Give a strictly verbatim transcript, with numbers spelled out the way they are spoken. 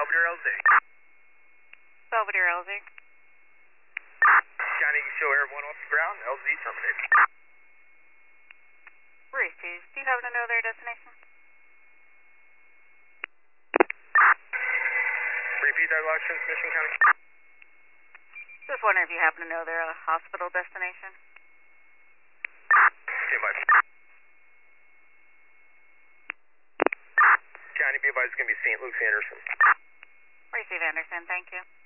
Belvedere L Z. Belvedere L Z. County show air one off the ground, L Z terminated. Receive. Do you happen to know their destination? Repeat that last transmission, County. Just wondering if you happen to know their uh, hospital destination. Stand by. County, be advised, it's going to be Saint Luke's Anderson. Receive, Anderson. Thank you.